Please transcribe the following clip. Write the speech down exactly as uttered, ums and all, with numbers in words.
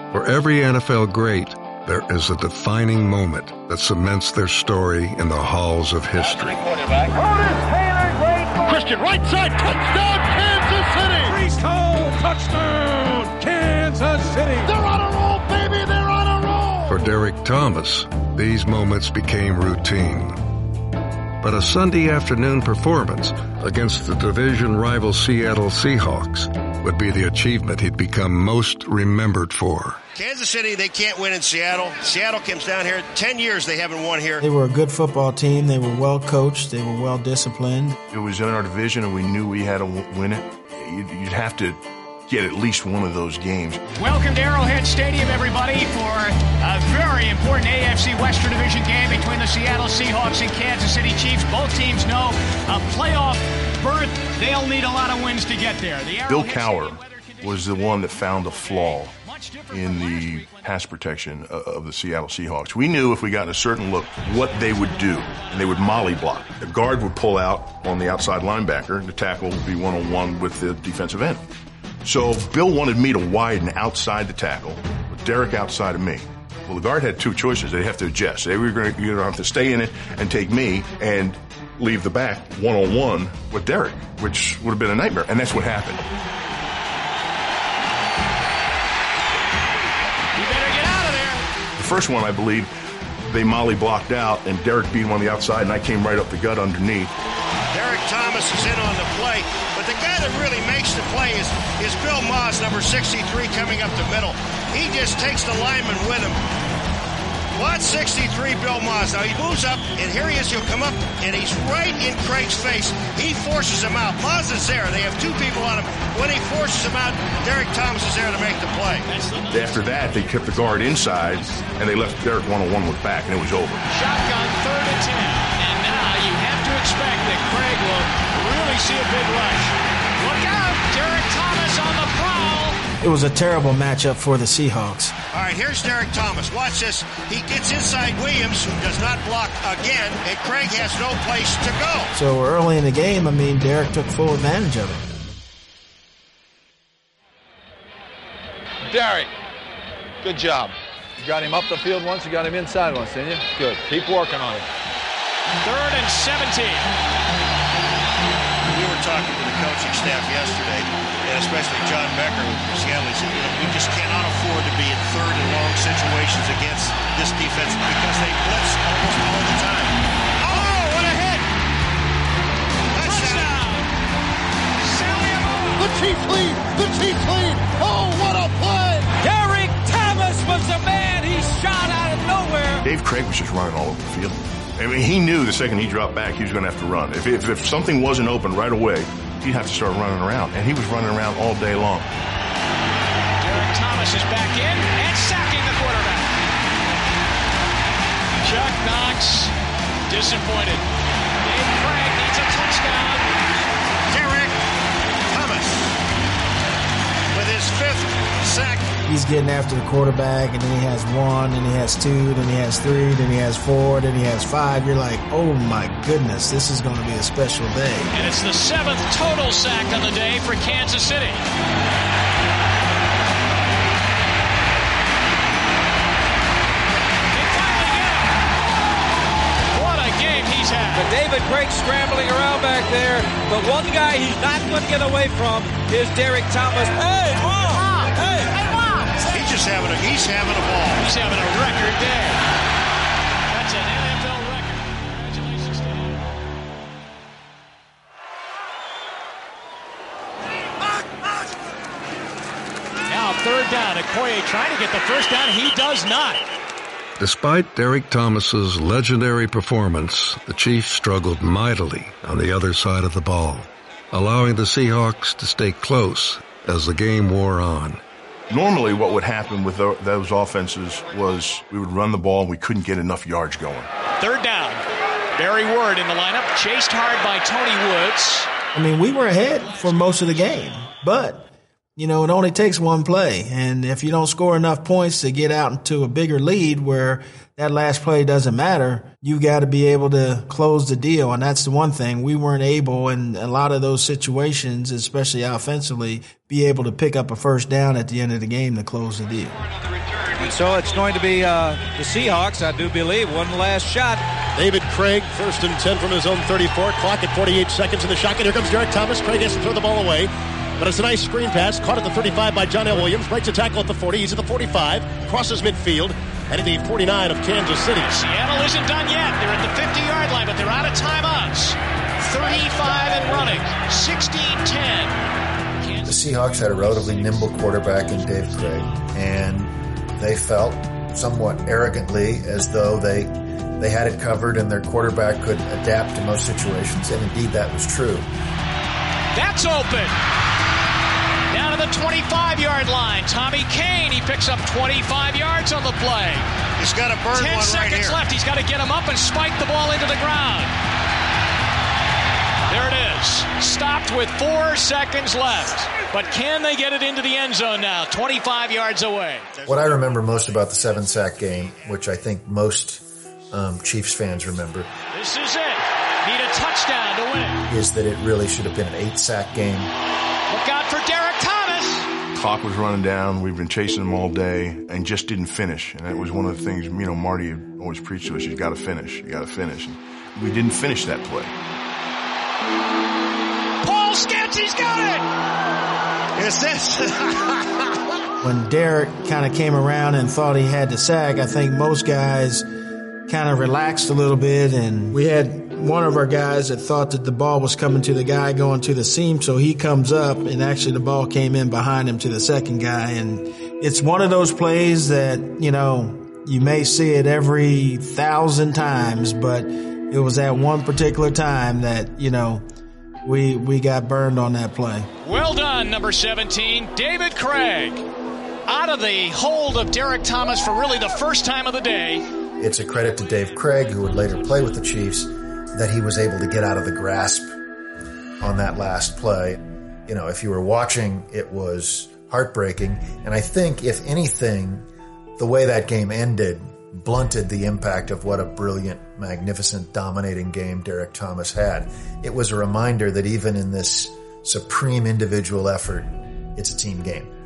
For every N F L great, there is a defining moment that cements their story in the halls of history. Christian, right side, touchdown, Kansas City! Breece Hall, touchdown, Kansas City! They're on a roll, baby, they're on a roll! For Derek Thomas, these moments became routine. But a Sunday afternoon performance against the division rival Seattle Seahawks would be the achievement he'd become most remembered for. Kansas City, they can't win in Seattle. Seattle comes down here. Ten years they haven't won here. They were a good football team. They were well coached. They were well disciplined. It was in our division, and we knew we had to win it. You'd have to get at least one of those games. Welcome to Arrowhead Stadium, everybody, for a very important A F C Western Division game between the Seattle Seahawks and Kansas City Chiefs. Both teams know a playoff berth. They'll need a lot of wins to get there. The Bill Cowher was the one that found a flaw in the pass protection of the Seattle Seahawks. We knew if we got in a certain look what they would do, and they would molly block. The guard would pull out on the outside linebacker, the tackle would be one-on-one with the defensive end. So Bill wanted me to widen outside the tackle, with Derek outside of me. Well, the guard had two choices. They'd have to adjust. They were going to have to stay in it and take me and leave the back one-on-one with Derek, which would have been a nightmare, and that's what happened. You better get out of there. The first one, I believe, they molly blocked out, and Derek beat him on the outside, and I came right up the gut underneath. Derek Thomas is in on the play, but the guy that really makes the play is, is Bill Moss, number sixty-three, coming up the middle. He just takes the lineman with him. Watch sixty-three, Bill Moss. Now he moves up, and here he is. He'll come up, and he's right in Craig's face. He forces him out. Moss is there. They have two people on him. When he forces him out, Derek Thomas is there to make the play. After that, they kept the guard inside, and they left Derek one-on-one with back, and it was over. Shotgun, third and ten. And now you have to expect that Craig will really see a big rush. Look out, Derek Thomas on the prowl. It was a terrible matchup for the Seahawks. All right, here's Derek Thomas. Watch this. He gets inside Williams, who does not block again, and Craig has no place to go. So early in the game, I mean, Derek took full advantage of it. Derek, good job. You got him up the field once, you got him inside once, didn't you? Good. Keep working on it. Third and seventeen. We were talking to the coaching staff yesterday, and especially John Becker with Seattle. He said, you know, we just cannot afford to be in third and long situations against this defense because they blitz almost all the time. Oh, what a hit! Touchdown! Sally The Chiefs lead! The Chiefs lead! Oh, what a play! Derek Thomas was the man. He shot out of nowhere. Dave Craig was just running all over the field. I mean, he knew the second he dropped back, he was going to have to run. If, if, if something wasn't open right away, he'd have to start running around. And he was running around all day long. Derek Thomas is back in and sacking the quarterback. Chuck Knox disappointed. Dave Craig needs a touchdown. Derek Thomas with his fifth sack. He's getting after the quarterback, and then he has one, and he has two, then he has three, then he has four, then he has five. You're like, oh my goodness, this is going to be a special day. And it's the seventh total sack on the day for Kansas City. They finally get him. What a game he's had. But David Craig scrambling around back there. But one guy he's not going to get away from is Derek Thomas. Hey, Mom! Hey! He's just having a, he's having a ball. He's having a record day. That's an N F L record. Congratulations to him. Now third down. Okoye trying to get the first down. He does not. Despite Derek Thomas's legendary performance, the Chiefs struggled mightily on the other side of the ball, allowing the Seahawks to stay close as the game wore on. Normally what would happen with those offenses was we would run the ball and we couldn't get enough yards going. Third down. Barry Ward in the lineup, chased hard by Tony Woods. I mean, we were ahead for most of the game, but you know, it only takes one play. And if you don't score enough points to get out into a bigger lead where that last play doesn't matter, you got to be able to close the deal. And that's the one thing we weren't able in a lot of those situations, especially offensively, be able to pick up a first down at the end of the game to close the deal. And so it's going to be uh, the Seahawks, I do believe, one last shot. David Craig, first and ten from his own thirty-four. Clock at forty-eight seconds in the shotgun. Here comes Derek Thomas. Craig has to throw the ball away. But it's a nice screen pass. Caught at the thirty-five by John L. Williams. Breaks a tackle at the forty. He's at the forty-five. Crosses midfield. And at the forty-nine of Kansas City. Seattle isn't done yet. They're at the fifty-yard line, but they're out of timeouts. thirty-five and running. sixteen ten. The Seahawks had a relatively nimble quarterback in Dave Craig. And they felt somewhat arrogantly as though they they had it covered and their quarterback could adapt to most situations. And indeed, that was true. That's open. Down to the twenty-five-yard line. Tommy Kane, he picks up twenty-five yards on the play. He's got to burn Ten one right seconds here. left. He's got to get him up and spike the ball into the ground. There it is. Stopped with four seconds left. But can they get it into the end zone now? twenty-five yards away. What I remember most about the seven-sack game, which I think most um, Chiefs fans remember, This is it. Need a touchdown to win it. is that it really should have been an eight-sack game. Look out for Derek Thomas. Clock was running down. We've been chasing them all day and just didn't finish. And that was one of the things, you know, Marty had always preached to us. You got to finish. You got to finish. And we didn't finish that play. Paul Scanty's got it. Is this? When Derek kind of came around and thought he had the sack, I think most guys kind of relaxed a little bit, and we had one of our guys that thought that the ball was coming to the guy going to the seam, so he comes up, and actually the ball came in behind him to the second guy. And it's one of those plays that, you know, you may see it every thousand times, but it was that one particular time that, you know, we we got burned on that play. Well done, number seventeen, David Craig. Out of the hold of Derek Thomas for really the first time of the day. It's a credit to Dave Craig, who would later play with the Chiefs, that he was able to get out of the grasp on that last play. You know, if you were watching, it was heartbreaking. And I think, if anything, the way that game ended blunted the impact of what a brilliant, magnificent, dominating game Derek Thomas had. It was a reminder that even in this supreme individual effort, it's a team game.